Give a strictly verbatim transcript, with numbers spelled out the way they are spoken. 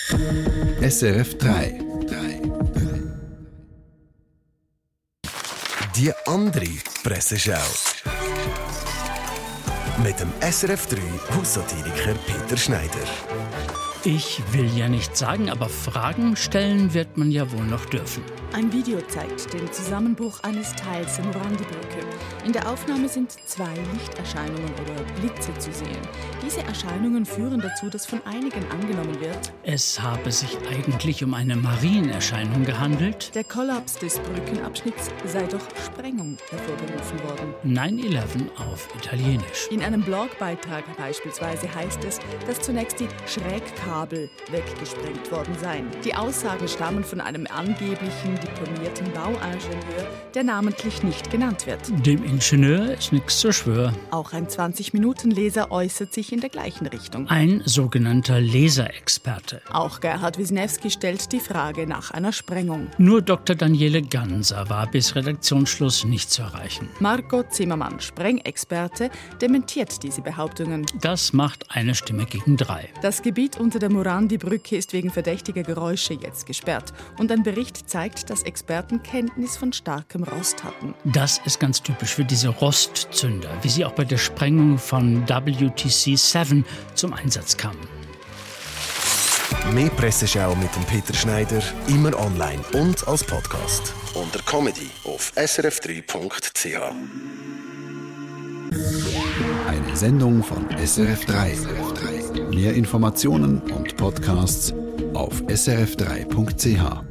S R F drei. Die andere Presseschau. Mit dem S R F drei Haussatiriker Peter Schneider. Ich will ja nicht sagen, aber Fragen stellen wird man ja wohl noch dürfen. Ein Video zeigt den Zusammenbruch eines Teils der Morandi-Brücke. In der Aufnahme sind zwei Lichterscheinungen oder Blitze zu sehen. Diese Erscheinungen führen dazu, dass von einigen angenommen wird, es habe sich eigentlich um eine Marienerscheinung gehandelt. Der Kollaps des Brückenabschnitts sei durch Sprengung hervorgerufen worden. neun elf auf Italienisch. In einem Blogbeitrag beispielsweise heißt es, dass zunächst die Schrägkabel weggesprengt worden seien. Die Aussagen stammen von einem angeblichen diplomierten Bauingenieur, der namentlich nicht genannt wird. Dem Ingenieur ist nichts zu schwören. Auch ein zwanzig-Minuten-Leser äußert sich in der gleichen Richtung. Ein sogenannter Laserexperte. Auch Gerhard Wisniewski stellt die Frage nach einer Sprengung. Nur Doktor Daniele Ganser war bis Redaktionsschluss nicht zu erreichen. Marco Zimmermann, Sprengexperte, dementiert diese Behauptungen. Das macht eine Stimme gegen drei. Das Gebiet unter der Morandi-Brücke ist wegen verdächtiger Geräusche jetzt gesperrt. Und ein Bericht zeigt, dass Experten Kenntnis von starkem Rost hatten. Das ist ganz typisch für diese Rostzünder, wie sie auch bei der Sprengung von W T C sieben zum Einsatz kamen. Mehr Presseschau mit dem Peter Schneider, immer online und als Podcast. Unter Comedy auf s r f drei punkt c h. Eine Sendung von S R F drei. Mehr Informationen und Podcasts auf s r f drei punkt c h.